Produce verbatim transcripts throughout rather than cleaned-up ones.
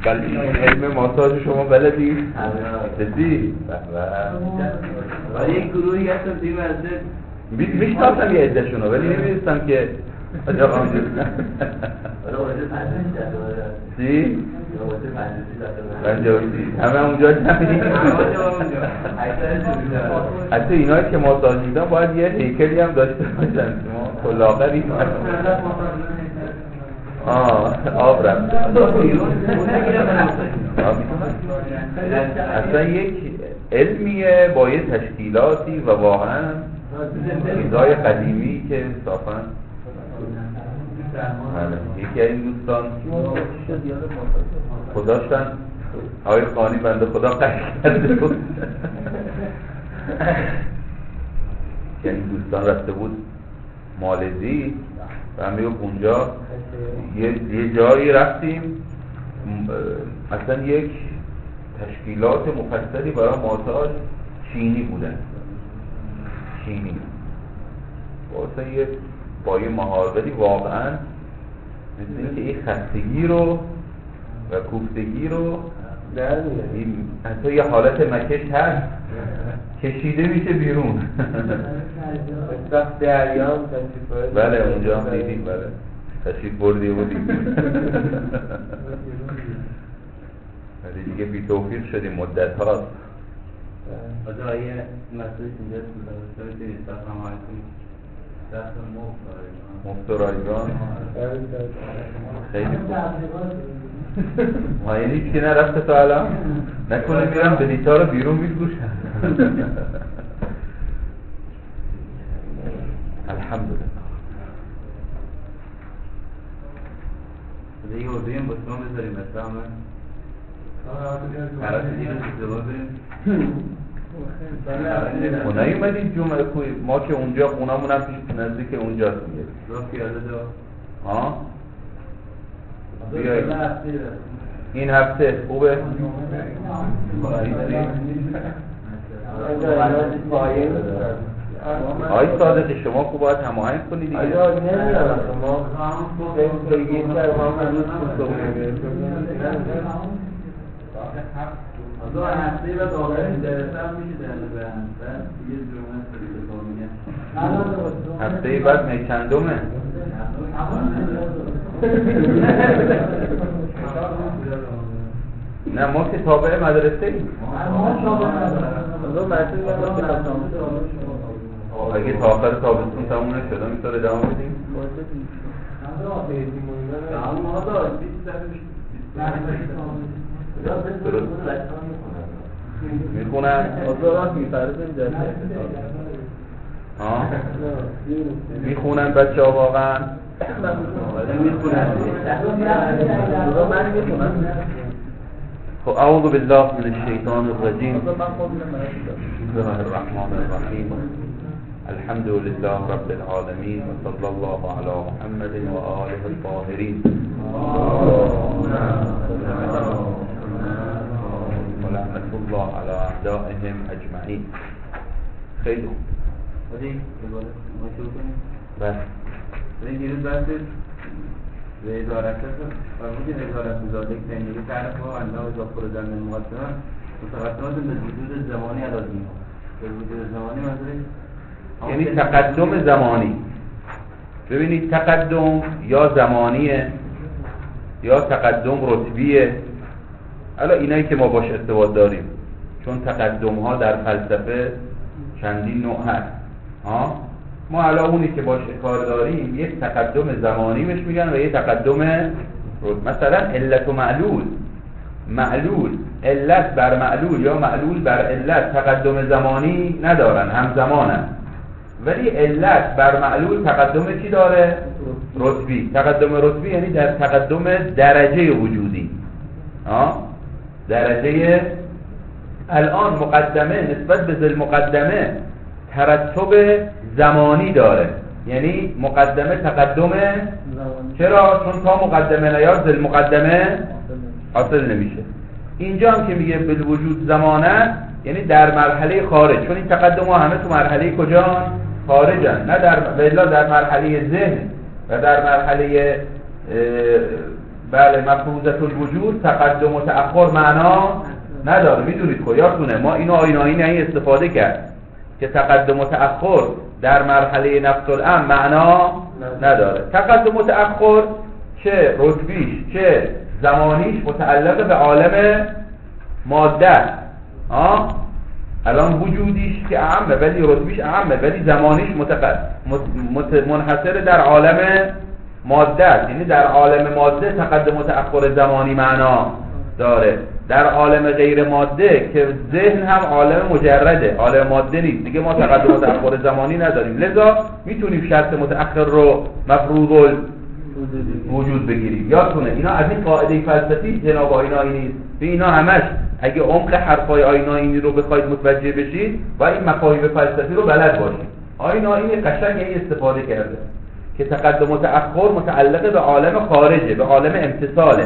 ولی علم ماساژ شما بلدی؟ جدی؟ ولی یک گروهی هستن توی مسجد میشناسم یه عده‌شونو ولی نمیدونستم که آجا قام جد چی؟ رنجاویزی همه اونجا نمیدیم حتی اینایی که ماساژ میدن باید یه هیکلی هم داشته باشن شما کلاغری آه آب رفته اصلا یک علمیه با یه تشکیلاتی و واقعا چیزای قدیمی که صافا یکی از این دوستان خداشتن آقای خانی بنده خدا قشنگ کرده بود که این دوستان رفته بود مالزی و همه اونجا یه, یه جایی رفتیم اصلا یک تشکیلات مفصلی برای ماساژ چینی بودن چینی واسه یه با یه مهارتی واقعا مثل اینکه این خستگی رو و کوفتگی رو در میاد حتی یه حالت مکش هست کشیده میشه بیرون وقت دریام تشریف بردیم بله اونجا هم دیدیم بله تشریف بردی بودیم ولی دیگه بی توفیق شدیم مدت هاست آجا یه مسئله اینجا تو میتونید سخم های کنید سخم مفت و رایگان خیلی خوب ما یعنی که نرفته تا الان نکنه میرم بلیطا رو بیرون میگوشم الحمدلله دیگه اردویم با شما بذاریم مثلا همه قرار دیگه رو زبا بریم خونهی اومدیم جمعه کوی ما که اونجا خونمون هم پیش نزدیک اونجاست میگه راه پیاده دو ها بیایی این هفته خوبه آی صادقی شما خوب باید هماهنگ کنی دیگه آیا نمیاد ما خیلی سر ما هم روز آزا هفته بعد آخرین جلسه هم میشه جلسه هم بعد یه جمعه سریع هفته بعد میچندمه نه ما که تابع مدرسه ایم اگه تا آخر تابستون تموم نشد میتونه ادامه بدیم میخونن میخونن بچه ها واقعا خب اعوذ بالله من الشیطان الرجیم بسم الله الرحمن الرحیم الحمد لله رب العالمين وصلى الله على محمد وآله الطاهرين ولعنة الله على أعدائهم أجمعين. خیلی ولی ما شروع کنیم بس ولی دیروز بحث وزارت هست فرمودی وزارت وزارت تکنیکی تعرف ها انجام و جافر زمین مقدمه متقدمات به وجود زمانی علازیم به وجود زمانی منظوری یعنی تقدم زمانی. ببینید تقدم یا زمانیه یا تقدم رتبیه. الان اینایی که ما باش ارتباط داریم چون تقدم ها در فلسفه چندین نوع هست ها ما الان اونی که باش کار داریم یک تقدم زمانی بهش میگن و یک تقدم رتبی. مثلا علت و معلول معلول علت بر معلول یا معلول بر علت تقدم زمانی ندارن همزمانن ولی علت بر معلول تقدم چی داره؟ رتبی. تقدم رتبی یعنی در تقدم درجه وجودی ها درجه الان مقدمه نسبت به ذل مقدمه ترتب زمانی داره یعنی مقدمه تقدم چرا؟ چون تا مقدمه نیاد ذل مقدمه حاصل نمیشه. اینجا هم که میگه بالوجود زمانه یعنی در مرحله خارج چون این تقدم ها همه تو مرحله کجا؟ خارجن نه در بلا در مرحله ذهن و در مرحله بله مفروضه الوجود تقدم و تأخر معنا نداره. میدونید خودتونه ما اینو آینایی نه استفاده کرد که تقدم و تأخر در مرحله نفس الامر معنا نداره. تقدم و تأخر چه رتبیش چه زمانیش متعلق به عالم ماده است. آه الان وجودیش که اعمه ولی رتبیش اعمه ولی زمانیش متق... مت... منحصر در عالم ماده است. یعنی در عالم ماده تقدم و تأخر زمانی معنا داره. در عالم غیر ماده که ذهن هم عالم مجرده عالم ماده نیست دیگه ما تقدم و تأخر زمانی نداریم. لذا میتونیم شرط متأخر رو مفروض وجود بگیریم. یادتونه اینا از این قاعده فلسفی جناب آینایی نیست. به اینا همش اگه عمق حرفای آینایی رو بخواید متوجه بشید و این مفاهیم فلسفی رو بلد باشید. آینایی قشنگ این استفاده کرده که تقدم و تأخر متعلق به عالم خارجه به عالم امتصاله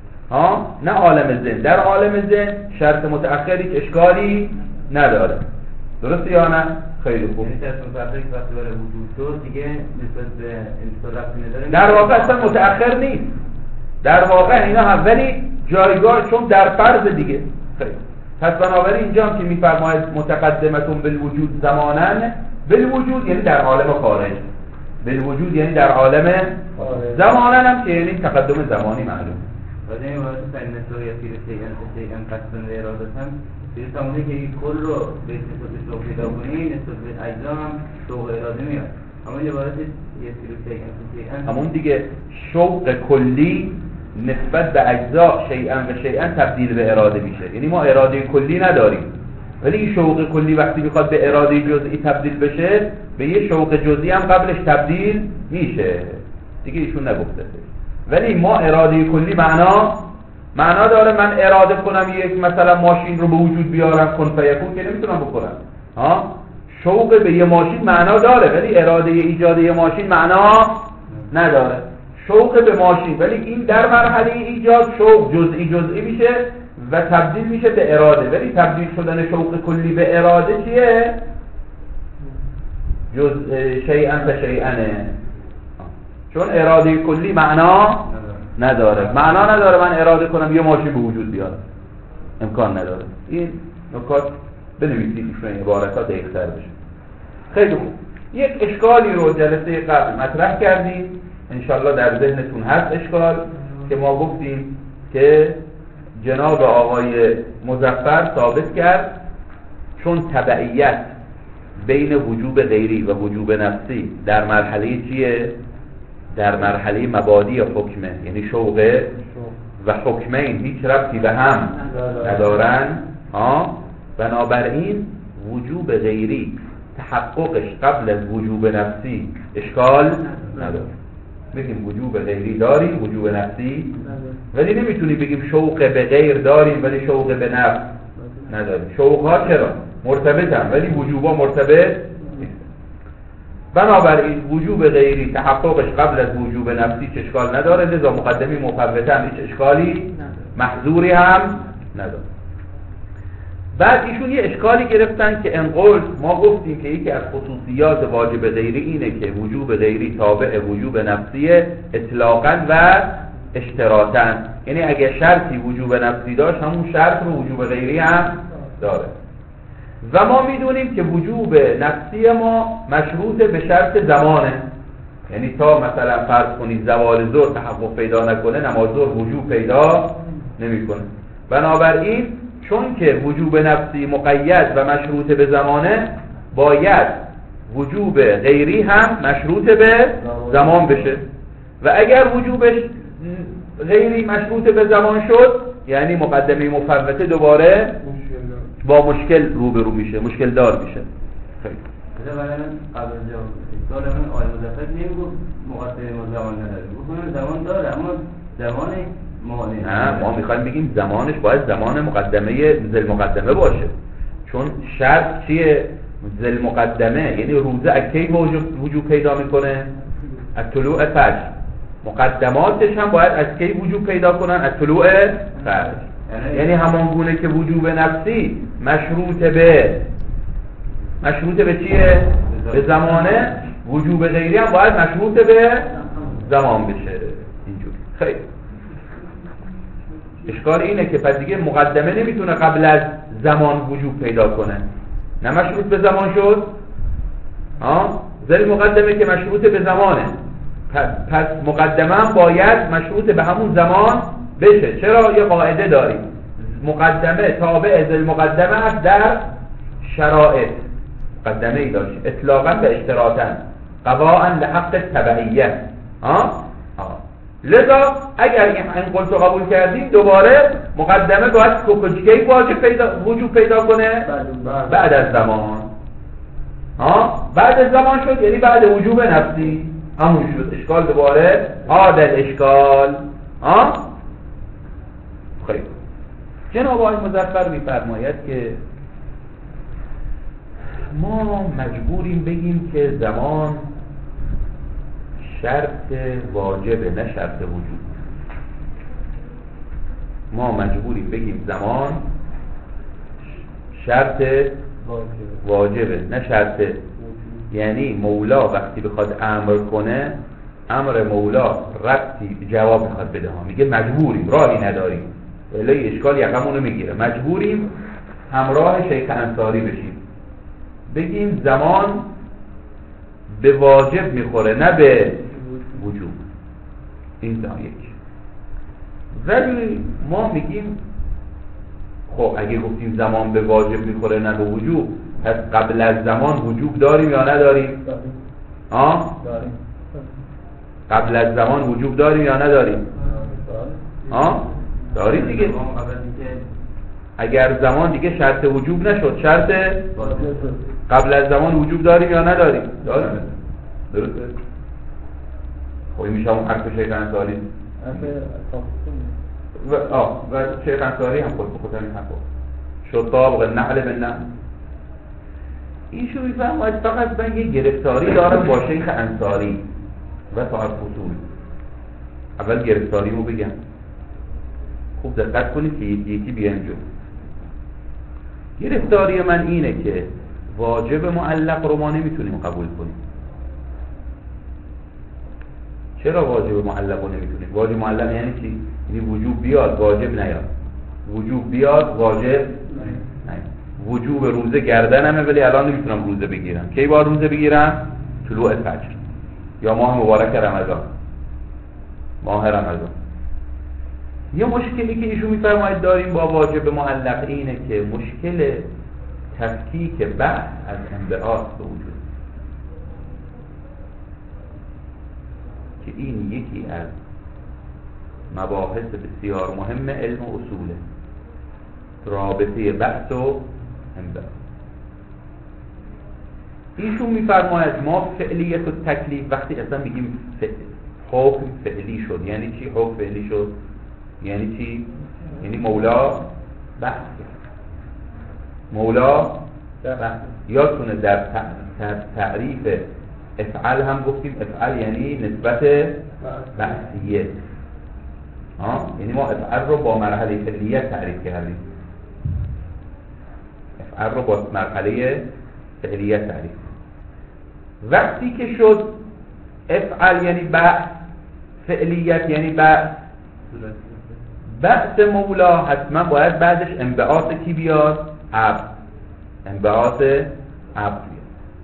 ها نه عالم ذهن. در عالم ذهن شرط متأخری اشکالی نداره. درسته یا نه؟ خیلی خوب. یعنی تصمیم فرضی که وقتی برای وجود شد دیگه نسبت به انتظار ربطی نداره. در واقع اصلا متأخر نیست. در واقع اینا هم ولی جایگاه چون در فرض دیگه. خیلی. پس بنابراین اینجا هم که میفرماید متقدمتون بالوجود زمانن بالوجود یعنی در عالم خارج. بالوجود یعنی در عالم زمانن هم که یعنی تقدم زمانی معلوم. و در این وقت فإن سویتی شیئا شیئا قصدا و ارادتن چیزی تمونه که این کل رو به نسبت شوق پیدا کنی نسبت به اجزا هم شوق اراده میاد. اما یه وقت یتی شیئا شیئا همون دیگه شوق کلی نسبت به اجزا شیئا و شیئا تبدیل به اراده میشه. یعنی ما اراده کلی نداریم ولی این شوق کلی وقتی میخواد به اراده جزئی تبدیل بشه به یه شوق جزئی هم قبلش تبدیل میشه دیگه ایشون نگفته. ولی ما اراده کلی معنا معنا داره. من اراده کنم یک مثلا ماشین رو به وجود بیارم کن فیکون که نمیتونم بکنم. ها شوق به یه ماشین معنا داره ولی اراده ایجاد یه ماشین معنا نداره. شوق به ماشین ولی این در مرحله ایجاد شوق جزئی جزئی میشه و تبدیل میشه به اراده. ولی تبدیل شدن شوق کلی به اراده چیه؟ جز شیئا و شیئانه. چون اراده کلی معنا نداره. معنا نداره من اراده کنم یه ماشین به وجود بیاد امکان نداره. این نکات بنویسید ایشون این عبارت ها دقیق‌تر بشه. خیلی خوب. یک اشکالی رو جلسه قبل مطرح کردیم انشالله در ذهنتون هست اشکال که ما گفتیم که جناب آقای مظفر ثابت کرد چون تبعیت بین وجوب غیری و وجوب نفسی در مرحله چیه؟ در مرحله مبادی حکمه یعنی شوقه و حکمین هیچ ربطی به هم ندارن. ها بنابراین وجوب غیری تحققش قبل از وجوب نفسی اشکال نداره. بگیم وجوب غیری داریم وجوب نفسی ولی نمیتونی بگیم شوق به غیر داریم ولی شوق به نفس نداریم. شوق ها چرا مرتبطن ولی وجوبا مرتبط نیست. بنابراین وجوب غیری تحققش قبل از وجوب نفسی چه اشکال نداره. لذا مقدمی مفوته هم هیچ اشکالی محظوری هم نداره. بعد ایشون یه اشکالی گرفتن که انقل ما گفتیم که یکی از خصوصیات واجب غیری اینه که وجوب غیری تابع وجوب نفسی اطلاقا و اشتراطا. یعنی اگه شرطی وجوب نفسی داشت همون شرط رو وجوب غیری هم داره. و ما میدونیم که وجوب نفسی ما مشروط به شرط زمانه. یعنی تا مثلا فرض کنید زوال ظهر تحقق پیدا نکنه نماز ظهر وجوب پیدا نمیکنه. بنابراین چون که وجوب نفسی مقید و مشروط به زمانه باید وجوب غیری هم مشروط به زمان بشه و اگر وجوبش غیری مشروط به زمان شد یعنی مقدمه مفوته دوباره با مشکل روبرو میشه مشکل دار میشه. خیلی مثلا من قبل از سوال من آیه مظفر نمیگفت مقدمه زمان نداره گفتم زمان داره اما زمان نه ما میخوایم بگیم زمانش باید زمان مقدمه ذل مقدمه باشه چون شرط چیه؟ ذل مقدمه یعنی روزه از کی وجود پیدا میکنه؟ از طلوع فجر. مقدماتش هم باید از کی وجود پیدا کنن؟ از طلوع فجر. یعنی همان گونه که وجوب نفسی مشروط به مشروط به چیه؟ به زمانه وجوب غیری هم باید مشروط به زمان بشه. اینجوری. خیلی اشکال اینه که پس دیگه مقدمه نمیتونه قبل از زمان وجوب پیدا کنه. نه مشروط به زمان شد، ها زل مقدمه که مشروط به زمانه، پس, پس مقدمه هم باید مشروط به همون زمان بشه. چرا؟ یه قاعده داریم، مقدمه تابع زل مقدمه است در شرایط. مقدمه ای داشت اطلاقا به اشتراطا قضاء لحق تبعیه. ها لذا اگر این قول رو قبول کردیم دوباره مقدمه باید کی واجب پیدا وجوب پیدا کنه؟ بعد از زمان. ها بعد از زمان شد یعنی بعد وجوب نفسی، همون شد. اشکال دوباره عادل اشکال. ها خیلی جناب آقای مظفر میفرماید که ما مجبوریم بگیم که زمان شرط واجبه نه شرط وجوب. ما مجبوریم بگیم زمان شرط واجبه نه شرط. یعنی مولا وقتی بخواد امر کنه، امر مولا ربطی جواب میخواد بده ها، میگه مجبوریم، راهی نداریم. الی اشکال یقمونو میگیره. مجبوریم همراه شیخ انصاری بشیم، بگیم زمان به واجب میخوره نه به وجوب. این تا یک. ولی ما میگیم خب اگه گفتیم زمان به واجب میخوره نه به وجوب، پس قبل از زمان وجوب داریم یا نداریم؟ آه؟ داریم. قبل از زمان وجوب داریم یا نداریم؟ آه؟ داریم دیگه. اگر زمان دیگه شرط وجوب نشد، شرط قبل از زمان وجوب داریم یا نداریم؟ داریم. درسته؟ خب این میشه همون حرف شیخ انصاری. و آه و شیخ انصاری هم خود بخود همین حرف شد طابق نحل به نحل. ایشون میفرماید فقط من یه گرفتاری دارم با شیخ انصاری و صاحب فصول. اول گرفتاری رو بگم، خوب دقت کنید که یکی یکی بیان جو. گرفتاری من اینه که واجب معلق رو ما نمیتونیم قبول کنیم. چرا واجب معلق رو نمیتونیم؟ واجب معلق یعنی چی؟ یعنی وجوب بیاد واجب نیاد، وجوب بیاد واجب نیاد. وجوب روزه گردنمه ولی الان نمیتونم روزه بگیرم. کی باید روزه بگیرم؟ طلوع فجر یا ماه مبارک رمضان، ماه رمضان. یه مشکلی که ایشون میفرماید داریم با واجب معلق اینه که مشکل تفکیک بحث از انبعاث به وجود، که این یکی از مباحث بسیار مهم علم و اصوله، رابطه بحث و انبعاث. ایشون میفرماید ما فعلیت و تکلیف وقتی اصلا میگیم حکم فعلی شد، یعنی چی حکم فعلی شد؟ یعنی چی؟ یعنی مولا بحث کرد. مولا بحث. یادتونه در تعریف افعل هم گفتیم افعل یعنی نسبت بحثیه. ها؟ یعنی ما افعل رو با مرحله فعلیت تعریف کردیم. افعل رو با مرحله فعلیت تعریف. وقتی که شد افعل یعنی بحث، فعلیت یعنی بحث، بحث مولا حتما باید بعدش انبعاث کی بیاد؟ عبد. انبعاث عبد بیاد.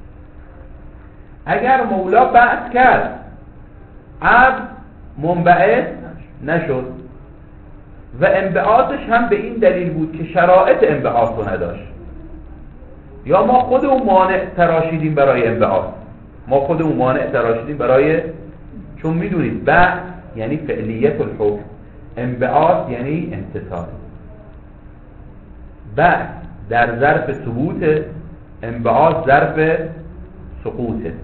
اگر مولا بحث کرد عبد منبعث نشد و انبعاثش هم به این دلیل بود که شرایط انبعاث رو نداشت، یا ما خودمون مانع تراشیدیم برای انبعاث. ما خودمون مانع تراشیدیم برای، چون میدونید بحث یعنی فعلیت الحکم، انبعاث یعنی امتثال. بحث در ظرف ثبوت، انبعاث ظرف سقوطه.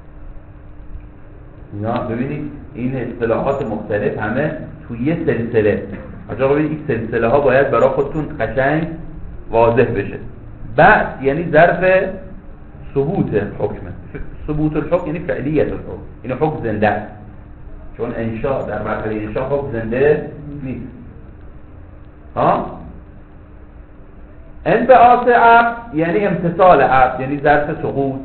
اینا ببینید این اصطلاحات مختلف همه توی یه سلسله. آجا ببینید این سلسله ها باید برای خودتون قشنگ واضح بشه. بحث یعنی ظرف ثبوت حکمه. ثبوت الحکم یعنی فعلیت الحکم، این حکم زنده است، چون انشاء در مرحله انشاء حکم زنده نیست. ها؟ انبعاث عبد یعنی امتصال عبد، یعنی ظرف سقوط.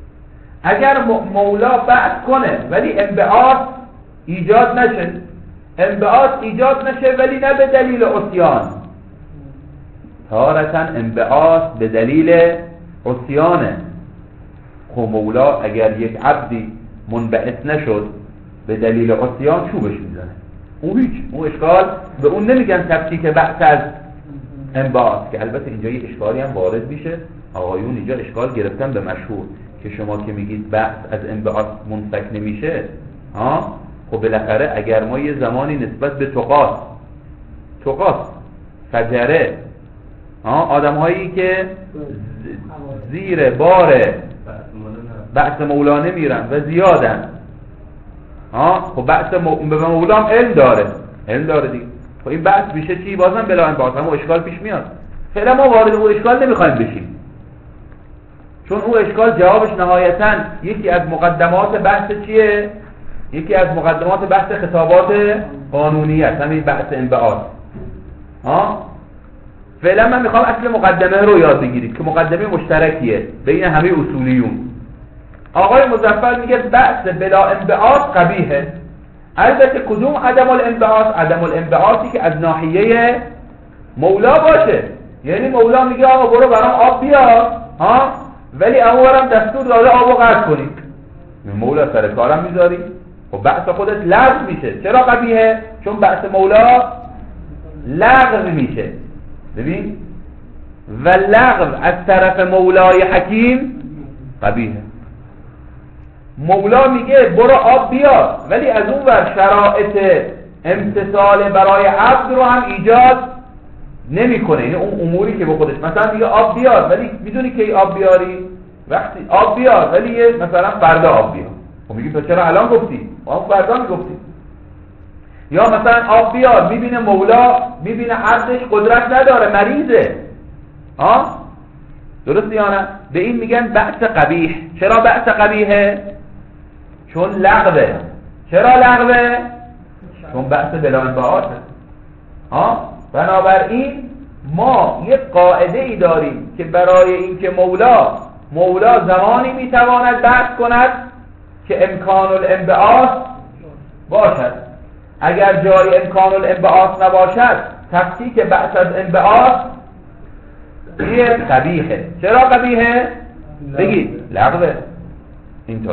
اگر مولا بعد کنه ولی انبعاث ایجاد نشه، انبعاث ایجاد نشه ولی نه به دلیل عصیان. تارتاً انبعاث به دلیل عصیانه. خب مولا اگر یک عبدی منبعث نشد به دلیل عصیان چوبش میزنه، اون هیچ، اون اشکال به اون نمیگن تفکیک بحث از انبعاث. که البته اینجا یه اشکالی هم وارد میشه، آقایون اینجا اشکال گرفتن به مشهور که شما که میگید بحث از انبعاث منفک نمیشه، ها خب بالاخره اگر ما یه زمانی نسبت به تقاس تقاس فجره ها آدم هایی که زیر بار بحث مولا نمیرن و زیادن، ها خب بحث مو... به مولا هم علم داره علم داره دیگه. خب این بحث میشه چی؟ بازم بلا انبعاث هم اشکال پیش میاد. فعلا ما وارد اون اشکال نمیخوایم بشیم، چون اون اشکال جوابش نهایتاً یکی از مقدمات بحث چیه؟ یکی از مقدمات بحث خطابات قانونی است، همین بحث انبعاث. ها فعلا من میخوام اصل مقدمه رو یاد بگیرید که مقدمه مشترکیه بین همه اصولیون. آقای مظفر میگه بحث بلا انبعاث قبیحه. البته کدوم عدم الانبعاث؟ عدم الانبعاثی که از ناحیه مولا باشه، یعنی مولا میگه آقا برو برام آب بیار، ها ولی اونورم دستور داده آبو قطع کنید، مولا سر کارم میذاری، خب بحث خودت لغو میشه. چرا قبیحه؟ چون بحث مولا لغو میشه. ببین و لغو از طرف مولای حکیم قبیحه. مولا میگه برو آب بیار، ولی از اون ور شرایط امتثال برای عبد رو هم ایجاد نمیکنه. یعنی اون اموری که به خودش مثلا میگه آب بیار، ولی میدونی که آب بیاری وقتی آب بیار، ولی یه مثلا فردا آب بیار. خب میگی تو چرا الان گفتی؟ آب فردا میگفتی. یا مثلا آب بیار، میبینه مولا میبینه عبدش قدرت نداره، مریضه، ها درست یا نه؟ به این میگن بحث قبیح. چرا بحث قبیحه؟ چون لغوه. چرا لغوه؟ چون بحث بلا انبعاثه. ها بنابراین ما یک قاعده ای داریم که برای اینکه مولا مولا زمانی میتواند بحث کند که امکان الانبعاث باشد. اگر جای امکان الانبعاث نباشد تفکیک بحث از انبعاث یه قبیحه. چرا قبیحه؟ بگید لغوه. اینطور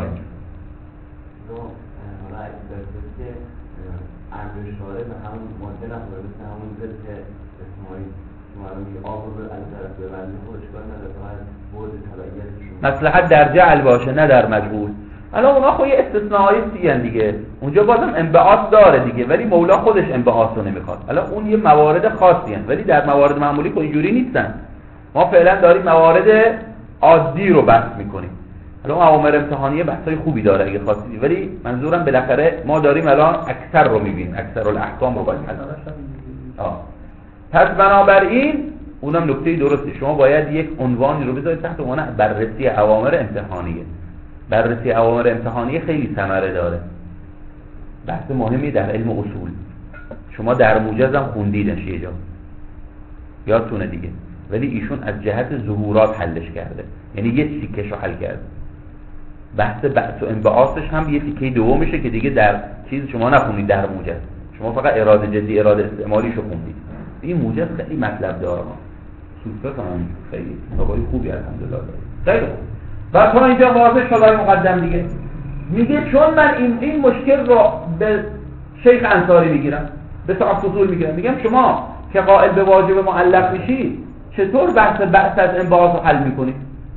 امرشاره به همون ماده نخوره، مثل همون زد که اسمایی شمارونی آب رو از طرف ببنده و اشکال نداره باید بود تبعیتشون مصلحت در جعل باشه نه در مجهول. الان اونا خود یه استثناءایی سیان دیگه، اونجا بازم انبعاث داره دیگه، ولی مولا خودش انبعاث رو نمیخواد. الان اون یه موارد خاصی هست، ولی در موارد معمولی که اینجوری نیستن. ما فعلا داریم موارد عادی رو بحث میکنیم. الان اوامر امتحانیه بحثای خوبی داره اگه خواستید، ولی منظورم بالاخره ما داریم الان اکثر رو میبینیم، اکثر الاحکام رو باید حل. آه پس بنابراین اونم نکته درسته، شما باید یک عنوانی رو بذارید تحت عنوان بررسی اوامر امتحانیه. بررسی اوامر امتحانیه خیلی ثمره داره، بحث مهمی در علم اصول. شما در موجز هم خوندیدش یه جا یادتونه دیگه، ولی ایشون از جهت ظهورات حلش کرده، یعنی یه تیکش رو حل کرده. بحث بحث و انبعاثش هم یه تیکه دومشه که دیگه در چیز شما نخونید در موجز، شما فقط اراده جدی اراده استعمالیشو خوندید. این موجز خیلی مطلب داره، سوسته هم خیلی آقای خوبی الحمدلله داره. خیلی خوب. بعد تا اینجا واضح شد مقدم دیگه میگه چون من این این مشکل رو به شیخ انصاری میگیرم، به صاحب فضول میگیرم، میگم شما که قائل به واجب معلق میشی چطور بحث بحث از انبعاث رو حل میکنید؟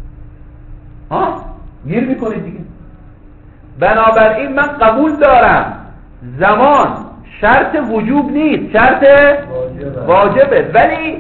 ها گیر میکنید دیگه. بنابراین من قبول دارم زمان شرط وجوب نیست، شرط واجبه، ولی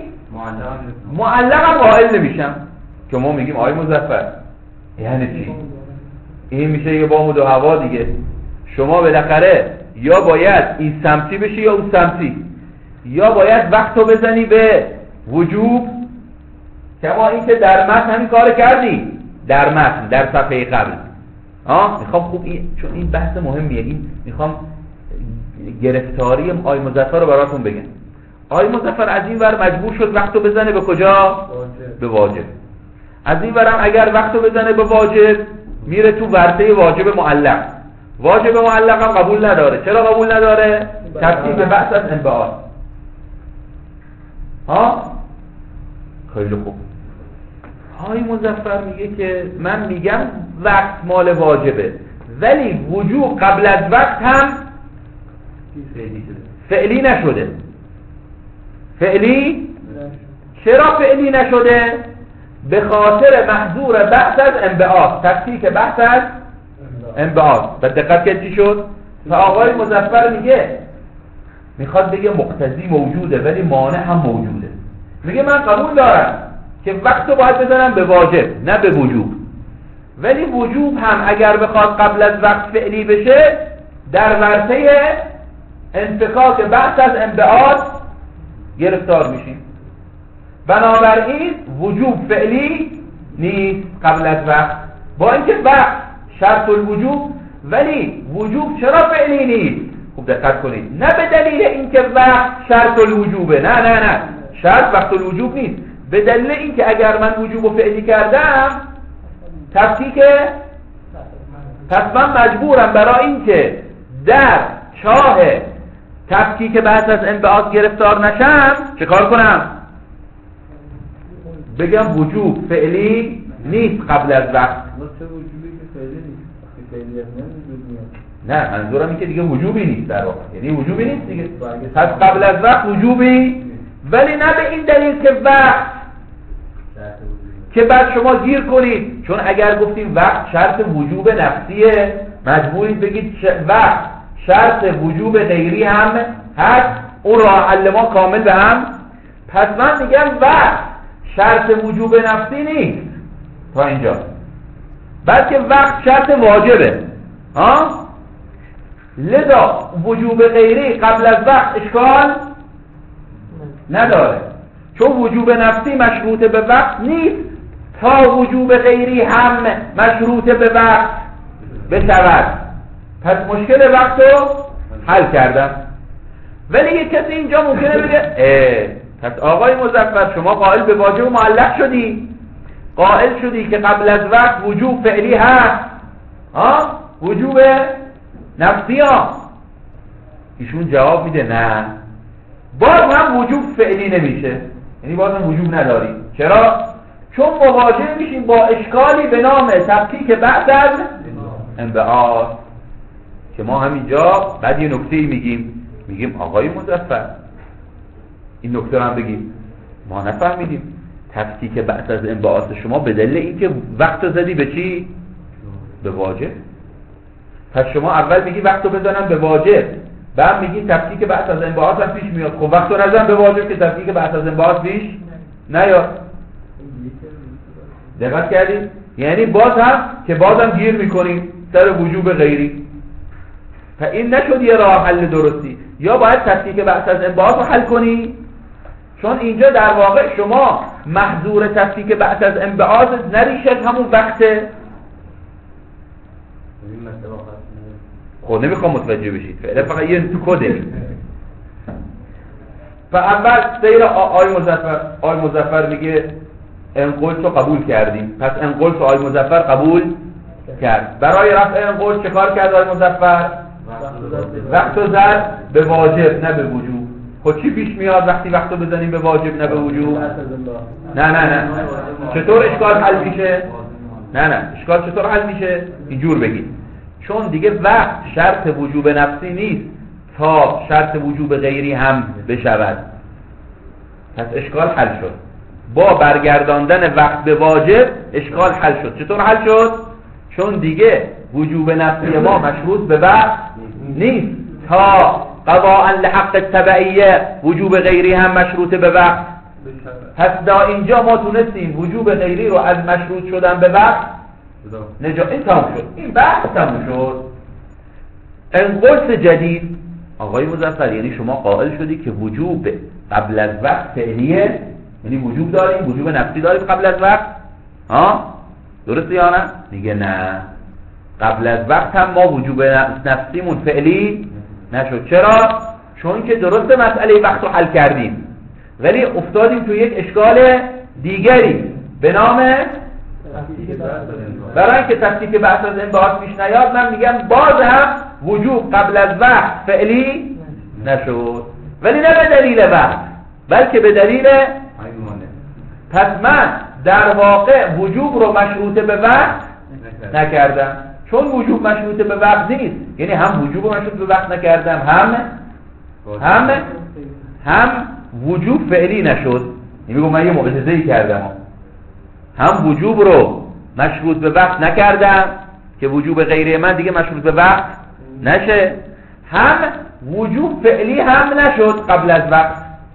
معلقم قائل نمیشم. که ما میگیم آقای مظفر یعنی چی؟ این میشه یه بامود و هوا دیگه. شما بالاخره یا باید این سمتی بشی یا اون سمتی، یا باید وقت رو بزنی به وجوب، کما این که در متن همین کار کردی، در متن در صفحه قبل. آه میخوام خوب این، چون این بحث مهمیه، این میخوام گرفتاری آقای مظفر رو براتون بگم. آقای مظفر از این ور مجبور شد وقت رو بزنه به کجا؟ واجب. به واجب. از این ورم اگر وقت رو بزنه به واجب میره تو ورطه واجب معلق. واجب معلق هم قبول نداره. چرا قبول نداره؟ تفکیک بحث از انبعاث. ها خیلی خوب. های مظفر میگه که من میگم وقت مال واجبه، ولی وجوب قبل از وقت هم فعلی نشده. فعلی چرا فعلی نشده؟ به خاطر محظور بحث از انبعاث، تفکیک بحث از انبعاث. و دقت که چی شد؟ و آقای مظفر میگه میخواد بگه مقتضی موجوده ولی مانع هم موجوده. میگه من قبول دارم که وقت رو باید بزنم به واجب نه به وجوب، ولی وجوب هم اگر بخواد قبل از وقت فعلی بشه در ورطه انفکاک بحث از انبعاث گرفتار میشیم. بنابراین وجوب فعلی نیست قبل از وقت، با اینکه وقت شرط الوجوب، ولی وجوب چرا فعلی نیست؟ خوب دقت کنید، نه به دلیل اینکه وقت شرط الوجوبه، نه نه نه شرط وقت الوجوب نیست، به دلیل اینکه اگر من وجوب رو فعلی کردم تفکیک، پس من مجبورم برای اینکه در چاه تفکیک بحث از انبعاث گرفتار نشم چه کار کنم؟ بگم وجوب فعلی نیست قبل از وقت. چه وجوبی که فعلی نیست؟ فعلی نیست. نه منظورم این که دیگه وجوبی نیست در واقع، یعنی وجوبی نیست دیگه، پس قبل از وقت وجوبی، ولی نه به این دلیل که وقت که بعد شما گیر کنید، چون اگر گفتیم وقت شرط وجوب نفسیه مجبورید بگید ش... وقت شرط وجوب غیری هم هست، اون راه حل ما کامل به هم. پس من میگم وقت شرط وجوب نفسی نیست تا اینجا، بلکه وقت شرط واجبه. ها؟ لذا وجوب غیری قبل از وقت اشکال نداره، چون وجوب نفسی مشروط به وقت نیست تا وجوب غیری هم مشروط به وقت بشود. پس مشکل وقت رو حل کردم. ولی یک کسی اینجا ممکنه بگه اه پس آقای مظفر شما قائل به واجب معلق شدی، قائل شدی که قبل از وقت وجوب فعلی هست، ها وجوب نفسی ها. ایشون جواب میده نه، باز هم وجوب فعلی نمیشه، یعنی باز هم وجوب نداریم. چرا؟ چون مواجه میشیم با اشکالی به نام تفکیک بحث از انبعاث، که ما همینجا بعد یه نکته‌ای میگیم، میگیم آقای مظفر این نکته رو هم بگیم، ما نفهمیدیم تفکیک بحث از انبعاث شما به دلیل اینکه وقت رو زدی به چی؟ به واجب. پس شما اول میگی وقت رو بزنم به واجب، بعد میگی تفکیک بحث از انبعاث هم پیش میاد. خب وقت رو نزن به واجب که تفکیک بحث از انبعاث پیش نیاد. دقت کردید؟ یعنی باز هم که باز هم گیر میکنیم سر وجوب غیری. و این نشد یه راه حل درستی، یا باید تفکیک بحث از انبعاث رو حل کنی، چون اینجا در واقع شما محظور تفکیک بحث از انبعاث نریشت همون وقته. خود نمیخوام متوجه بشید، فعلا فقط یه تو کده. و اول سیر آی مظفر آی مظفر میگه انقل رو قبول کردیم، پس انقل رو آی مظفر قبول کرد. برای رفع انقل چه کار کرد آی مظفر؟ وقت رو زد به واجب نه به وجوب. خب چی پیش میاد وقتی وقت رو بزنیم به واجب نه به وجوب؟ نه نه نه چطور اشکال حل میشه؟ نه نه اشکال چطور حل میشه؟ اینجور بگید، چون دیگه وقت شرط وجوب نفسی نیست تا شرط وجوب غیری هم بشود. پس اشکال حل شد. با برگرداندن وقت به واجب اشکال حل شد. چطور حل شد؟ چون دیگه وجوب نفسی ما مشروط به وقت نیست تا قضاء لحق تبعیه وجوب غیری هم مشروط به وقت. پس دا اینجا ما تونستیم وجوب غیری رو از مشروط شدن به وقت نجا... این تموم شد، این بحث تموم شد. انقلس جدید آقای مظفر، یعنی شما قائل شدی که وجوب قبل از وقت فعلیه، یعنی وجوب داریم، وجوب نفسی داریم قبل از وقت، ها درسته یا نه؟ میگه نه، قبل از وقت هم ما وجوب نفسیمون فعلی نشد. چرا؟ چون که درسته مسئله وقت رو حل کردیم، ولی افتادیم تو یک اشکال دیگری به نام برای اینکه تفکیک بحث از انبعاث پیش نیاد. من میگم باز هم وجوب قبل از وقت فعلی نشد، ولی نه به دلیل وقت بلکه به دلیل پس من در واقع وجوب رو مشروط به وقت نکردم، چون وجوب مشروط به وقت نیست، یعنی هم وجوب رو مشروط به وقت نکردم هم هم هم وجوب فعلی نشد. میگم من یه معجزه‌ای کردم، هم وجوب رو مشروط به وقت نکردم که وجوب غیره من دیگه مشروط به وقت نشه، هم وجوب فعلی هم نشد قبل از وقت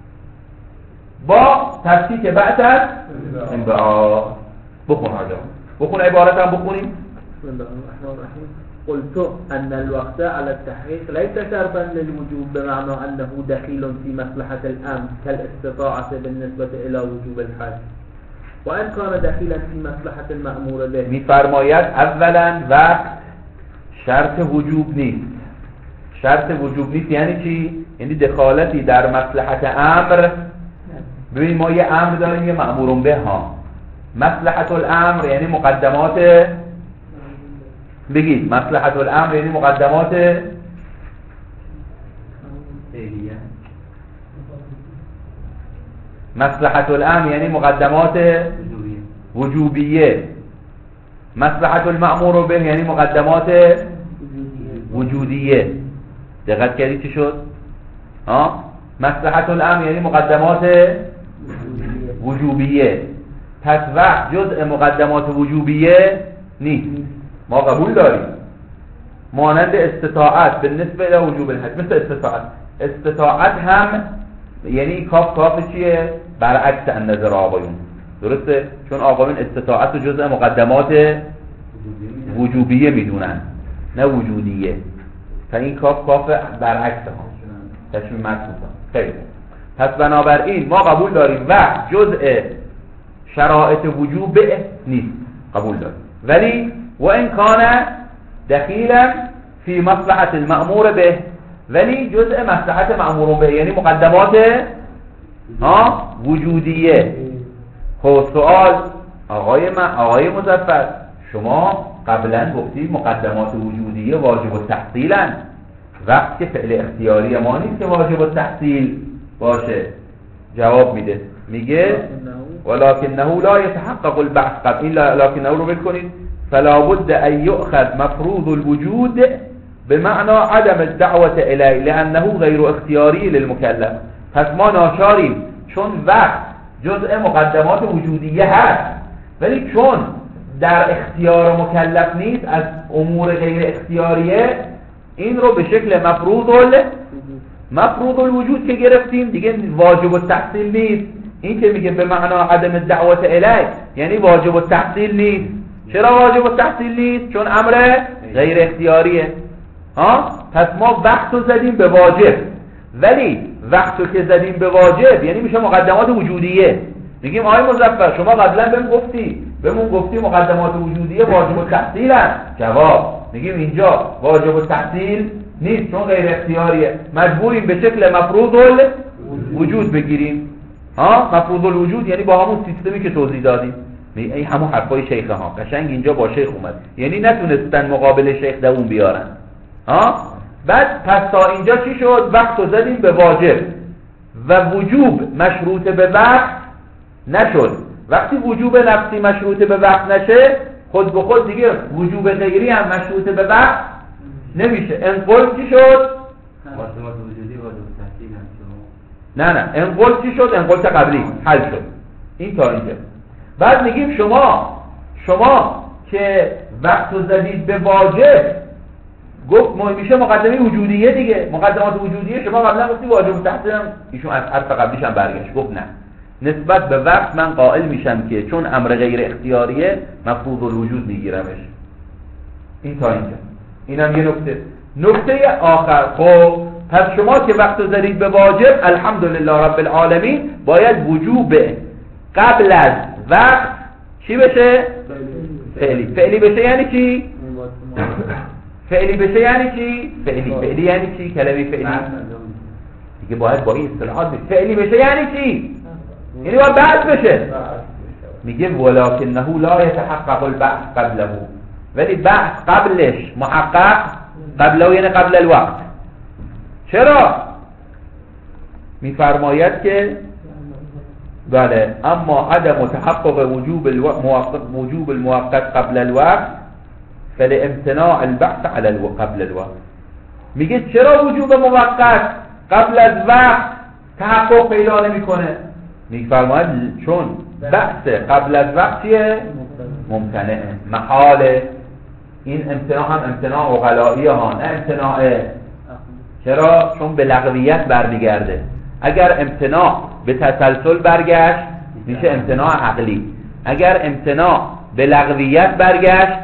با تفکیک بعد از انبعاث. بخون آجا بخون عبارت هم بخونیم. بسم الله الرحمن الرحیم. قلت ان الوقت على التحقيق ليس شرطا للوجوب بمعنى انه دخيل في مصلحة الامر كالاستطاعة بالنسبة الى وجوب الحج، وان كان دخيلا في مصلحة المأمور به. میفرماید اولا وقت شرط وجوب نیست. شرط وجوب نیست یعنی چی؟ یعنی دخالتی در مصلحت امر. ببین ما یه امر داریم یه مأمور به ها. مصلحت الامر یعنی مقدمات، بگید مصلحت الامر یعنی مقدمات فعلیه. مصلحت الامر یعنی مقدمات وجوبیه. مصلحت المأمور به یعنی مقدمات وجودیه. دقت کردی چی شد؟ ها؟ مصلحت الامر یعنی مقدمات وجوبیه. پس وقت جزء مقدمات وجوبیه نیست. ما قبول داریم مانند استطاعت بالنسبه الى وجوب الحج، مثل استطاعت. استطاعت هم یعنی کاف کاف چیه؟ برعکس النظر آقایون، درسته؟ چون آقایون استطاعت رو جزء مقدمات وجوبیه میدونن نه وجودیه، تا این کاف کاف برعکس ها تشمیل مخصوصا. خیلی پس بنابراین ما قبول داریم وقت جزء شرایط وجوب نیست، قبول داریم، ولی و این کان دخیلا فی مصلحت المأمور به، ولی جزء مصلحت مأمور به یعنی مقدمات ها وجودیه. خب سوال آقای من آقای مظفر شما قبلا گفتید مقدمات وجودیه واجب التحصیلن، وقت که فعل اختیاری ما نیست که واجب التحصیل باشه. جواب میده میگه ولکنه لا يتحقق البعث قبل این لکنه رو بکنید فلا بد ان يؤخذ مفروض الوجود بمعنى عدم الدعوة اليه لانه غیر اختیاری للمکلف. پس ما ناچاریم چون وقت جزء مقدمات وجودیه هست ولی چون در اختیار مکلف نیست از امور غیر اختیاریه این رو به شکل مفروض ال مفروض الوجود که گرفتیم دیگه واجب التحصیل نیست. این که میگه به معنا عدم الدعوت الیه یعنی واجب التحصیل نیست. چرا واجب التحصیل نیست؟ چون امر غیر اختیاریه. ها پس ما وقت رو زدیم به واجب، ولی وقت رو که زدیم به واجب یعنی میشه مقدمات وجودیه. میگیم آقای مظفر شما قبلا بهم گفتی بهمون گفتی مقدمات وجودیه واجب التحصیل هست. جواب میگیم اینجا واجب التحصیل نیست چون غیر اختیاریه، مجبوریم به شکل مفروض الوجود بگیریم. ها مفروض الوجود یعنی با همون سیستمی که توضیح دادیم. این همون حرفای شیخ ها قشنگ اینجا با شیخ اومد، یعنی نتونستن مقابل شیخ دوون بیارن. ها بعد پس تا اینجا چی شد؟ وقت رو زدیم به واجب و وجوب مشروط به وقت نشد. وقتی وجوب نفسی مشروط به وقت نشه خود به خود دیگه وجوب غیری هم مشروط به وقت نمیشه. انقل چی شد؟ مقدمات وجودی واجب تحصیل هست. نه نه انقل چی شد؟ انقل تا قبلی حل شد. این تا اینجا. بعد میگیم شما شما که وقت رو زدید به واجب گفت میشه مقدمه وجودیه دیگه. مقدمات وجودیه شما قبلا گفتی واجب تحصیل هم، ایشون از حرف قبلیش هم برگشت گفت نه نسبت به وقت من قائل میشم که چون امر غیر اختیاریه مفروض الوجود میگیرمش. این تا اینجا. اینم یه نکته. نکته آخر خب پس شما که وقت رو زدید به واجب الحمدلله رب العالمین باید وجوب قبل از وقت چی بشه؟ فعلی. فعلی بشه یعنی چی؟ فعلی بشه یعنی چی؟ فعلی فعلی یعنی چی؟ کلمه فعلی دیگه باید با این اصطلاحات بشه. فعلی بشه یعنی چی؟ یعنی باید بعد بشه. میگه ولکنه لا يتحقق البعث قبله، ولی بعث قبلش محقق قبله یعنی قبل الوقت. چرا؟ میفرماید که بله اما عدم تحقق وجوب الموقت وجوب المؤقت قبل الوقت فلامتناع البحث على الوقت قبل الوقت. میگه چرا وجوب موقت قبل از وقت تحقق پیدا نمیکنه؟ میفرماید چون بحث قبل از وقت چیه؟ ممتنعه، محاله. این امتناع هم امتناع عقلایی ها، نه امتناع. چرا؟ چون به لغویت برمیگرده. اگر امتناع به تسلسل برگشت میشه امتناع عقلی، اگر امتناع به لغویت برگشت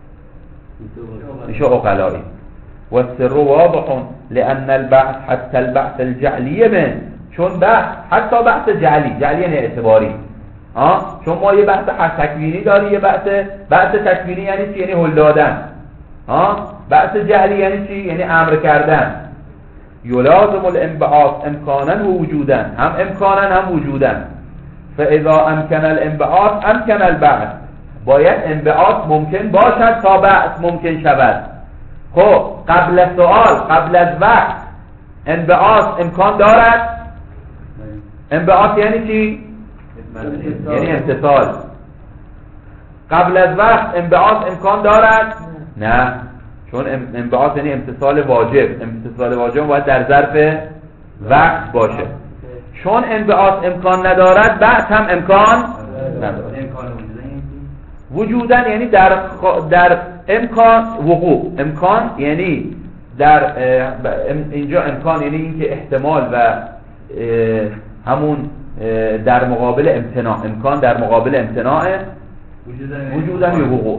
میشه عقلایی. و السر واضح لان البحث حتى البحث الجعلی من، چون بحث حتی بحث جعلی، جعلی یعنی اعتباری، ها، چون ما یه بحث تکوینی داریم، یه بحث بحث تکوینی یعنی چی؟ یعنی هل دادن، ها. بحث جعلی یعنی چی؟ یعنی امر کردن. یلازم الانبعاث امکانا و وجودا، هم امکانا هم وجودا. فاذا امکن الانبعاث امکن البعث، باید انبعاث ممکن باشد تا بعث ممکن شود. خب قبل از سوال، قبل از وقت انبعاث امکان دارد؟ انبعاث یعنی چی؟ یعنی امتصال. قبل از وقت انبعاث امکان دارد؟ نه، چون انبعاث یعنی امتصال واجب، امتصال واجب باید در ظرف وقت باشه. چون انبعاث امکان ندارد، بعد هم امکان ندارد. وجودن یعنی در در امکان وقوع، امکان یعنی در اینجا امکان یعنی اینکه احتمال و همون در مقابل امتناع، امکان در مقابل امتناع وجودن یا وقوع.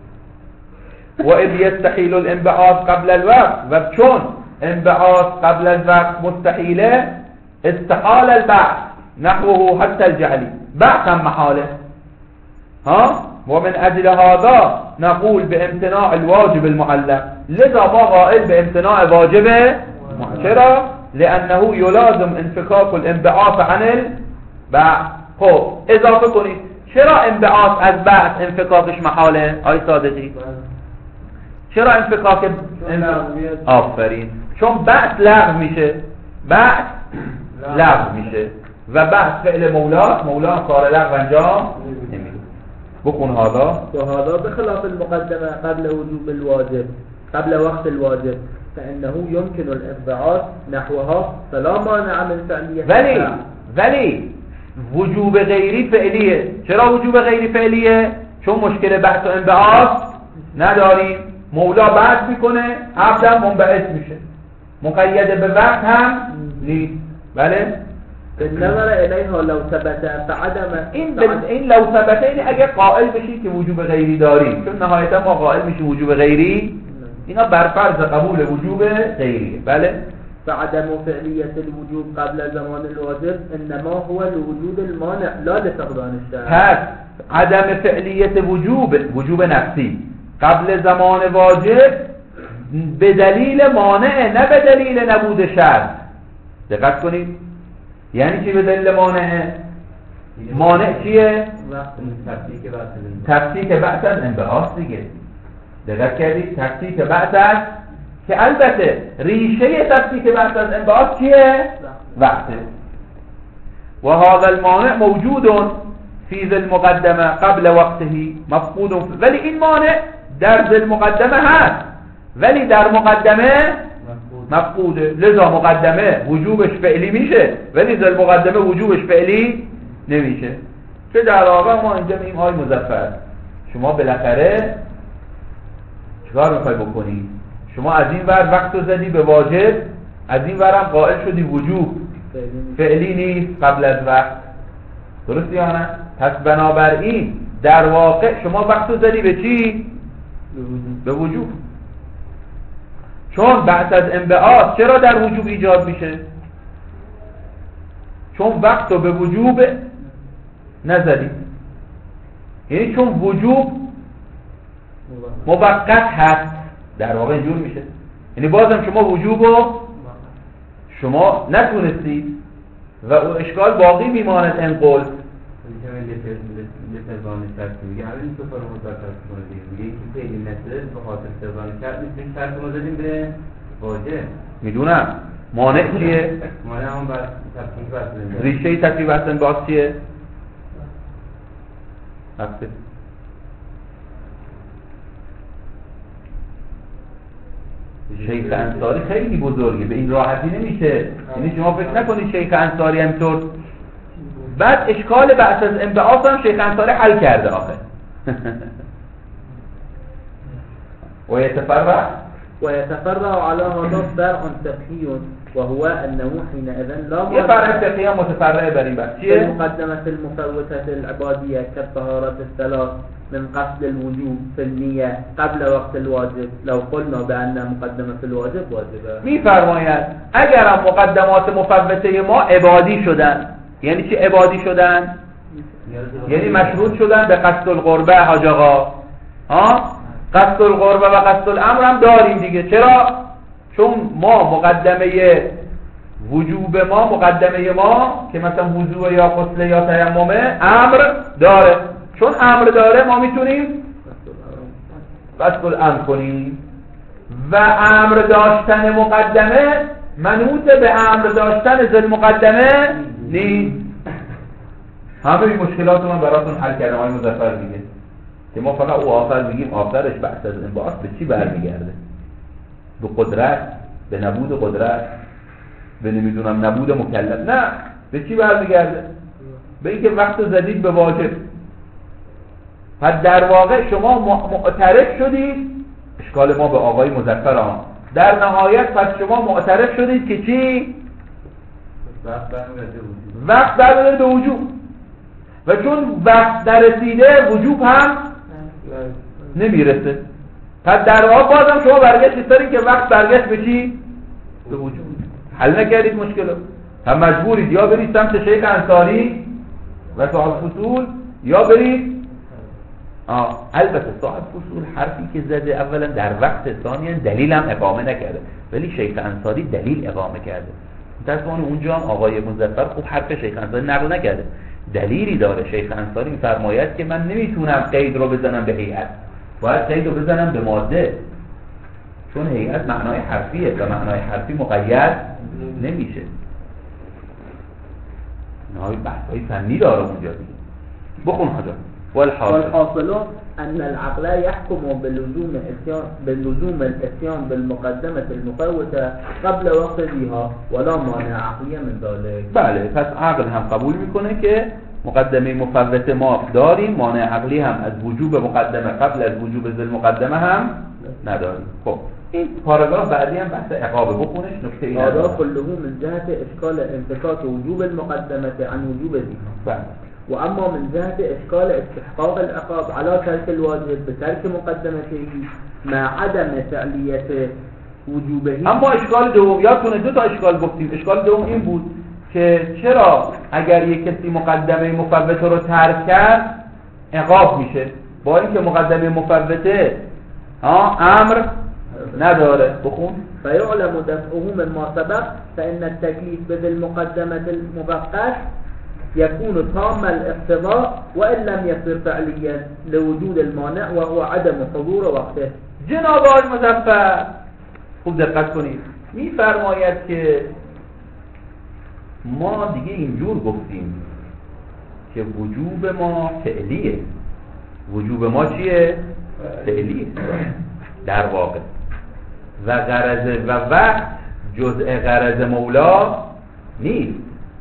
و اذ یستحیل الانبعاث قبل الوقت، و چون انبعاث قبل الوقت مستحیله استحال البعث نحوه حتى الجعلی، بعث هم محاله، ها. و من اجل هذا نقول بامتناع الواجب المعلق، لذا ما قائل بامتناع واجب. چرا؟ لانه يلازم انفكاك الانبعاث عن البعث. خب اضافه کنید چرا انبعاث از بعث انفکاکش محاله؟ آی صادقی چرا انفکاک آفرین؟ چون بعث لغو میشه، بعث لغو میشه و بعث فعل مولا، مولا کار لغو انجام نمیده. بکن هذا وهذا بخلاف المقدمة قبل وجوب الواجب قبل وقت الواجب فإنه يمكن الانبعاث نحوها فلا مانع من فعلیه. ولی ولی وجوب غیری فعلیه. چرا وجوب غیری فعلیه؟ چون مشکل بحث و انبعاث نداریم. مولا بحث میکنه، عبدم منبعث میشه، مقید به وقت هم نیست. بله بالنظر الیها لو ثبت فعدم این این لو ثبت این اگه قائل بشی که وجوب غیری داریم، چون نهایتا ما قائل میشیم وجوب غیری، اینا بر فرض قبول وجوب غیریه. بله فعدم فعلیت الوجوب قبل زمان الواجب انما هو لوجود المانع لا لفقدان الشرع. پس عدم فعلیت وجوب، وجوب نفسی قبل زمان واجب به دلیل مانع، نه به دلیل نبود شرط. دقت کنید، یعنی چی به دلیل مانع؟ مانع چیه؟ تفسیک بعث از انبعاث دیگه. دقت کردید؟ تفسیک بعث از، که البته ریشه تفسیک بعث از انبعاث چیه؟ وقته. و هذا المانع موجود فی ذی المقدمه قبل وقته مفقود، ولی این مانع در ذی المقدمه هست ولی در مقدمه مفقوده. لذا مقدمه وجوبش فعلی میشه ولی ذی المقدمه وجوبش فعلی نمیشه. چه در واقع ما اینجا میگیم آی مظفر، شما بالاخره چیکار میخوای بکنی؟ شما از این ور وقت رو زدی به واجب، از این ور هم قائل شدی وجوب فعلی نیست قبل از وقت. درست یا نه؟ پس بنابراین در واقع شما وقت رو زدی به چی؟ به وجوب. چون بعد از انبعاث چرا در وجوب ایجاد میشه؟ چون وقت رو به وجوب نزدی، یعنی چون وجوب موقت هست، در واقع اینجور میشه. یعنی بازم شما وجوب رو شما نتونستید و اون اشکال باقی میماند. این قول لفظان شرط میگه همین تو فرمو متوسط کنید میگه که فعل نشده به خاطر سرزان شرط نیست، شرط رو دادیم به واجب. میدونم مانع چیه؟ مانع هم بر تفکیک بر ریشه تفکیک بر انبعاث چیه؟ هفته شیخ انصاری خیلی بزرگه، به این راحتی نمیشه. یعنی شما فکر نکنید شیخ انصاری همطور. بعد اشکال بحث از انبعاث هم شیخ انصاری حل کرده آخه. و یتفرع و یتفرع على هذا فرع فقهی وهو انه حينئذ لا یه فرع فقهی هم متفرع بر این بحث چیه؟ مقدمة المفوتة العبادية كالطهارة الثلاث من قصد الوجوب في النية قبل وقت الواجب لو قلنا بأن مقدمة الواجب واجبه. میفرماید اگر هم مقدمات مفوته ما عبادی شدن، یعنی چی عبادی شدن؟ یعنی مشروط شدن به قصد القربه. حاج آقا ها قصد القربه و قصد الامر هم داریم دیگه. چرا؟ چون ما مقدمه وجوب ما مقدمه ما که مثلا وضوء یا غسل یا تیممه امر داره. چون امر داره ما میتونیم قصد الامر کنیم و امر داشتن مقدمه منوط به امر داشتن ذل مقدمه نیست. همه این مشکلات رو من براتون حل کردم. آقای مظفر میگه که ما فقط او آخر میگیم آخرش بحث از انبعاث به چی برمیگرده؟ به قدرت، به نبود قدرت، به نمیدونم نبود مکلف. نه، به چی برمیگرده؟ به اینکه وقت زدید به واجب. پس در واقع شما معترف شدید، اشکال ما به آقای مظفر ها در نهایت پس شما معترف شدید که چی؟ وقت برمیگرده به وجوب و چون وقت نرسیده وجوب هم نمیرسه. پس در واقع بازم شما برگشت دارید که وقت برگشت به چی؟ به وجوب. حل نکردید مشکل رو. هم مجبورید یا برید سمت شیخ انصاری و صاحب فصول یا برید آه. البته صاحب فصول حرفی که زده اولا در وقت، ثانیا دلیل هم اقامه نکرده، ولی شیخ انصاری دلیل اقامه کرده. متأسفانه اونجا هم آقای مظفر خوب حرف شیخ انصاری نقل نکرده. دلیلی داره. شیخ انصاری می‌فرماید که من نمیتونم قید رو بزنم به هیئت، باید قید رو بزنم به ماده، چون هیئت معنای حرفیه و معنای حرفی مقید نمیشه. نهای بحثای فنی داره اونجا دیگه. بخون حاجا. والحاصل أن العقل يحكم بلزوم الاتيان بلزوم الاتيان بالمقدمة المفوتة قبل وقت ذیها ولا مانع عقلی من ذلك. بله، پس عقل هم قبول میکنه که مقدمه مفوته ما داریم، مانع عقلی هم از وجوب مقدمه قبل از وجوب ذل مقدمه هم نداریم. خب این پاراگراف بعدی هم بحث عقابه، بخونش نکته ای هذا كله من جهة اشكال انفكاك وجوب المقدمة عن وجوب ذیها. بله. وأما من جهة إشكال استحقاق العقاب على ترك الواجب بترك مقدمته مع عدم فعلية وجوبه. اما اشکال دوم، یادتونه دو تا اشکال گفتیم. اشکال دوم این بود که چرا اگر یک کسی مقدمه مفوته رو ترک کرد عقاب میشه، با اینکه مقدمه مفوته ها امر نداره. بخون. فيعلم دفعه مما سبق فإن التكليف بذي المقدمة المؤقت يكون تام الاقتضاء وإن لم يصير فعليا لوجود المانع وهو عدم حضور وقته. جناب آقای مظفر خوب دقت کنید، میفرماید که ما دیگه اینجور گفتیم که وجوب ما فعلیه. وجوب ما چیه؟ فعلیه در واقع، و غرض و وقت جزء غرض مولا نیست.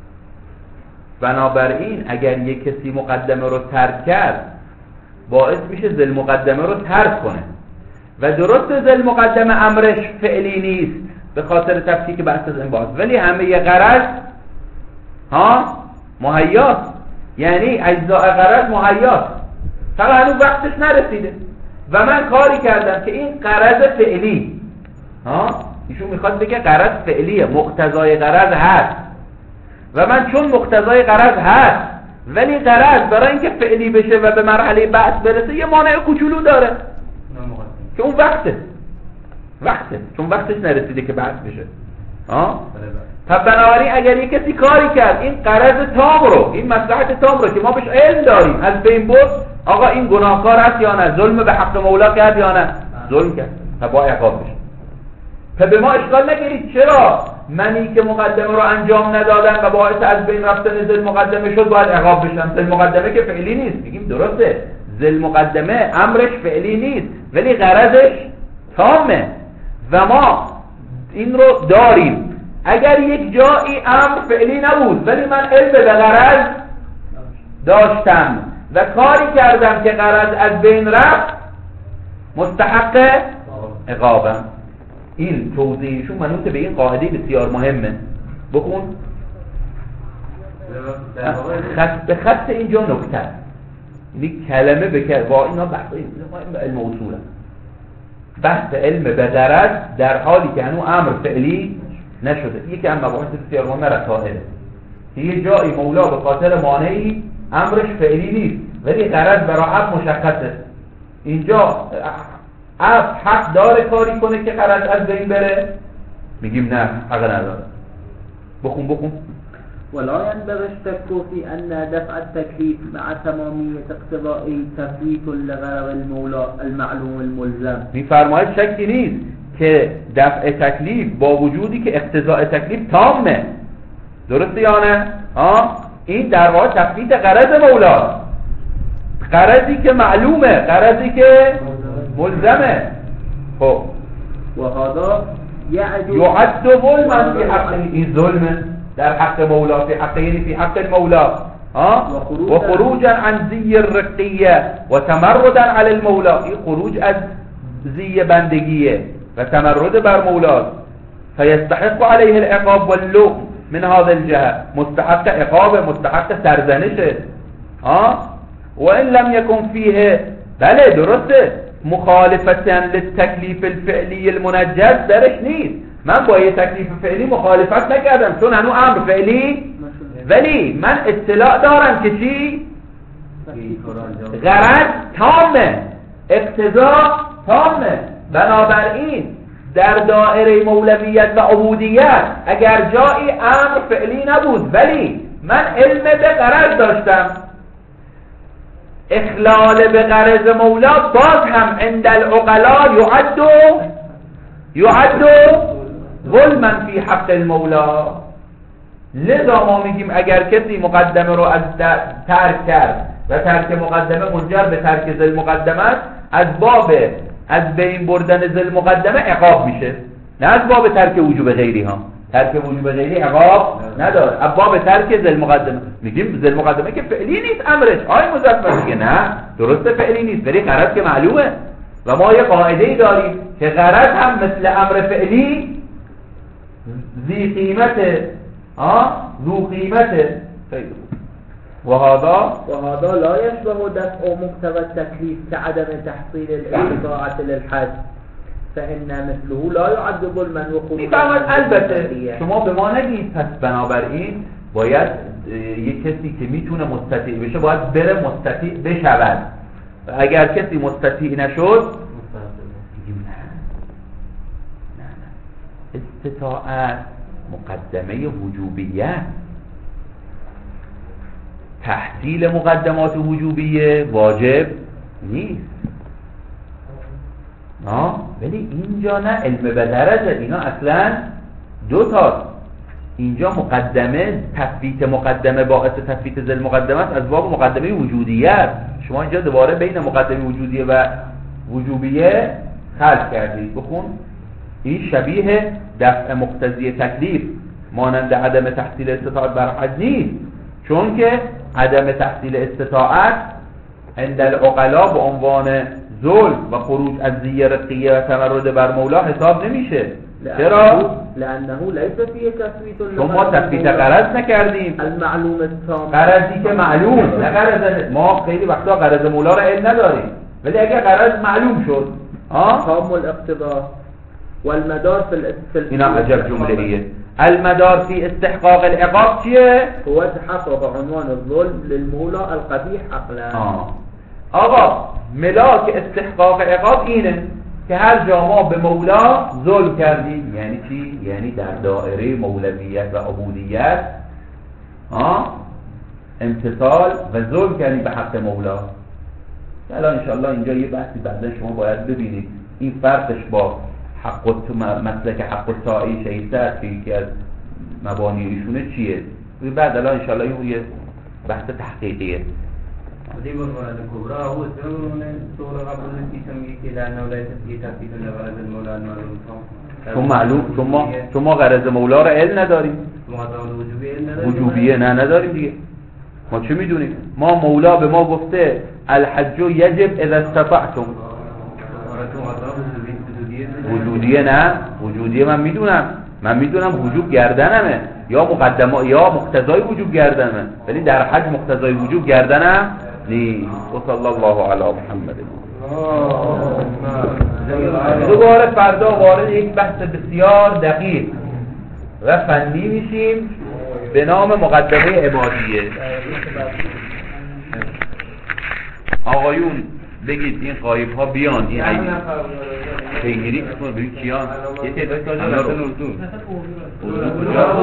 بنابراین اگر یک کسی مقدمه رو ترک کرد باعث میشه ذل مقدمه رو ترک کنه و درست ذل مقدمه امرش فعلی نیست به خاطر تفکیک بحث از انبعاث، ولی همه غرض ها مهیاست، یعنی اجزاء غرض مهیاست، فقط هنوز وقتش نرسیده و من کاری کردم که این غرض فعلی ها ایشون میخواد بگه غرض فعلیه، مقتضای غرض هست و من چون مقتضای غرض هست ولی غرض برای اینکه فعلی بشه و به مرحله بعث برسه یه مانع کوچولو داره که اون وقته وقته چون وقتش نرسیده که بعث بشه. ها پس بنابراین اگر یک کسی کاری کرد این غرض تام رو، این مصلحت تام رو که ما بهش علم داریم از بین برد، آقا این گناهکار است یا نه، ظلم به حق مولا کرد یا نه، ظلم کرد، تا با عقاب بشه. پس به ما اشکال نگیرید چرا منی که مقدمه رو انجام ندادم و باعث از بین رفتن ذل مقدمه شد باید عقاب بشم. ذل مقدمه که فعلی نیست، میگیم درسته ذل مقدمه امرش فعلی نیست ولی غرضش تامه و ما این رو داریم. اگر یک جایی امر فعلی نبود ولی من علم به غرض داشتم و کاری کردم که غرض از بین رفت مستحق عقابم. این توضیحشون منوط به این قاعده بسیار مهمه. بکن خط به خط اینجا نکته این کلمه بکر با اینا بحث علم اصوله، بحث علم به غرض در حالی که هنوز امر فعلی نشده. یکی هم مباحث بسیار مهمه رسائله که یه جایی مولا به خاطر مانعی امرش فعلی نیست ولی غرض براحت مشخصه. اینجا از حق داره کاری کنه که غرض از بین بره؟ میگیم نه، حق نداره. بخون بخون ولا ينبغي الشك في أن دفع التكليف مع تمامية اقتضائه تفويت لغرض المولى المعلوم الملزم. میفرماید شکی نیست که دفع تکلیف با وجودی که اقتضاء تکلیف تامه، درسته یا نه؟ ها این در واقع تفویت غرض مولا، غرضی که معلومه، غرضی که ملزمه. خب و هذا یعد ظلما فی حق، این ظلمه در حق مولا، فی حق یعنی فی حق المولا ها و خروجا عن زی الرقیه و تمردا علی المولا. این خروج از زی بندگیه و تمرد بر مولا. فیستحق علیه العقاب واللوم من هذا الجهه، مستحق عقاب، مستحق سرزنشه. ها و ان لم يكن فيه، بله درسته، مخالفتا للتکلیف الفعلی المنجز درش نیست. من با یه تکلیف فعلی مخالفت نکردم چون هنوز امر فعلی، ولی من اطلاع دارم که چی؟ غرض تامه، اقتضا تامه. بنابراین در دائره مولویت و عبودیت اگر جایی امر فعلی نبود ولی من علم به غرض داشتم، اخلال به غرض مولا باز هم عند العقلاء یعد یعد ظلما فی حق المولا. لذا ما میگیم اگر کسی مقدمه رو از ترک کرد و ترک مقدمه منجر به ترک ذل مقدمه است، از باب از بین بردن ذل مقدمه عقاب میشه، نه از باب ترک وجوب غیری ها. ترک وجوب غیری عقاب نداره، از باب ترک ذل مقدمه. میگیم ذل مقدمه که فعلی نیست امرش، آی مظفر میگه نه درسته فعلی نیست ولی غرض که معلومه و ما یه قاعده ای داریم که غرض هم مثل امر فعلی ذی قیمته، ها ذو قیمته. و هذا و هذا لا يشبه دفع مقتضى التكليف كعدم تحصيل الاستطاعة للحج فإن مثله لا يعد ظلما وخروجا. البته شما به ما نگید پس بنابراین باید یک کسی که میتونه مستطیع بشه باید بره مستطیع بشود و اگر کسی مستطیع نشد میگیم نه نه نه استطاعت مقدمه وجوبیه، تحصیل مقدمات وجوبیه واجب نیست. ها ولی اینجا نه علم به غرضه، اینا اصلا دو تا. اینجا مقدمه تثبیت مقدمه باعث تثبیت ذل مقدمه است از باب مقدمه وجودیه. شما اینجا دوباره بین مقدمه وجودیه و وجوبیه خلط کردید. بخون این شبیه دفع مقتضی تکلیف مانند عدم تحصیل استطاعت بر حج نیست، چون که عدم تحصیل استطاعت عند العقلاء به عنوان ظلم و خروج از زی رقیه و تمرد بر مولا حساب نمیشه. چرا؟ لانه لیس فیه تثبیت، چون ما تثبیت غرض نکردیم، المعلوم التام، غرضی که معلوم، نه غرض ما خیلی وقتا غرض مولا رو علم نداریم ولی اگر غرض معلوم شد ها تام الاقتضاء والمدار في ال اینا عجب جمله ایه. المدار فی استحقاق العقاب چیه؟ هو تحقق عنوان الظلم للمولا القبیح عقلا. آقا ملاک استحقاق عقاب اینه که هر جا ما به مولا ظلم کردیم. یعنی چی؟ یعنی در دائره مولویت و عبودیت ها امتثال و ظلم کردیم به حق مولا. الان انشاءالله اینجا یه بحثی بعدا شما باید ببینید این فرقش با حق تو مسلک حق الساعی شیطت که یکی از مبانی ایشونه چیه بعد الان انشاءالله این یه بحث تحقیقیه. دي بالغرض الكبرى هو سبب من صورة قبل التي تسميه لأنه ليس فيه تثبيت لغرض المولى المعلوم. چون معلوم چون ما چون ما غرض مولا رو علم نداریم. مقدمات وجوبیه علم نداریم. وجوبیه نه نداریم دیگه. ما چه میدونیم؟ ما مولا به ما گفته الحج یجب اذا استطعتم. وجودیه نه وجودیه من میدونم من میدونم وجوب گردنمه یا مقدمه یا مقتضای وجوب گردنمه ولی در حج مقتضای وجوب گردنم نیست. و صلی الله علی محمد. دوباره فردا وارد یک بحث بسیار دقیق و فنی میشیم به نام مقدمه عبادیه. آقایون بگید این غایب ها بیان این عیب پیگیری کنید ببین کیان یه تعداد تاجر اردو